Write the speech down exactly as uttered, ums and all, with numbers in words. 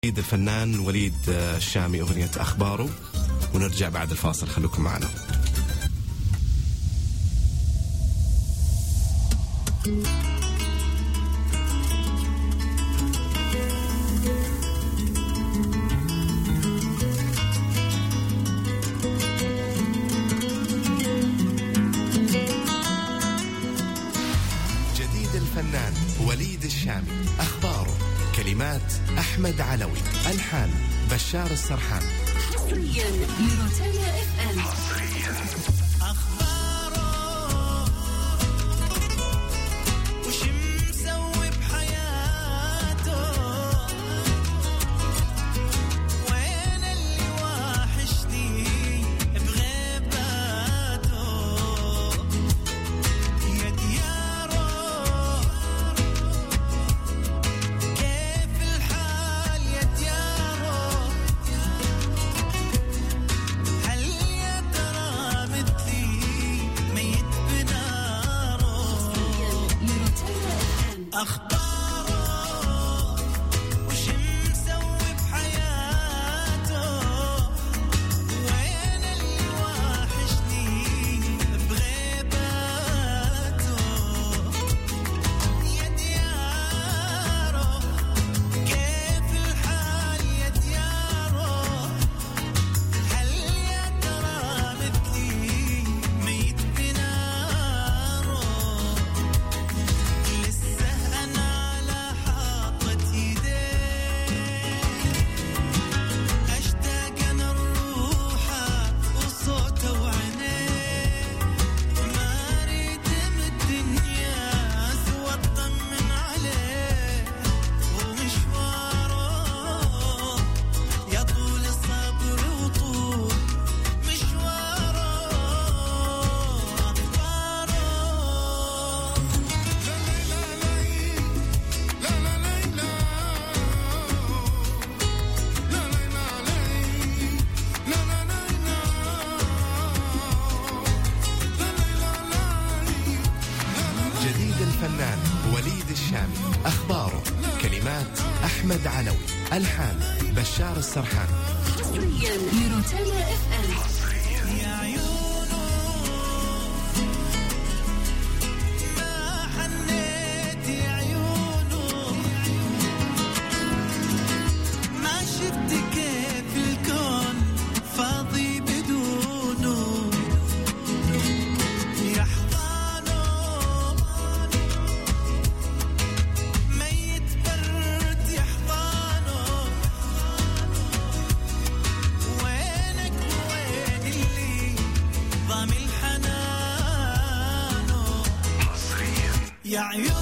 وليد الفنان وليد الشامي أغنية أخباره، ونرجع بعد الفاصل، خلوكم معنا. جديد الفنان وليد الشامي أخباره، كلمات أحمد علوي، ألحان بشار السرحان. حصريا لروتانا اف ام. حصريا أخباره وش مسوي بحياته، وين اللي واحشني بغيباته، يا دياره كيف الحال يا دياره، هل يا ترى مثلي ميت بناره. أخباره وش مسوي بحياته، وين اللي واحشني بغيباته، يا دياره كيف الحال يا دياره، هل يا ترى مثلي ميت بناره. لسه أنا على حاطة يديه، أشتاق أنا الروحة وصوته وعينيه، ما أريد من الدنيا سوى أطمن عليه، ومشواره يا طول الصبر وطول مشواره. أخباره جديد الفنان وليد الشامي أخباره، كلمات أحمد علوي، ألحان بشار السرحان. حصريا لروتانا اف ام. يا عيونه ما حنيت، يا عيونه ما شفت كيف الكون فاضي بدونه، يا حضانه ميت برد، يا حضانه وينك وين اللي ضامن حنانه. يا عيون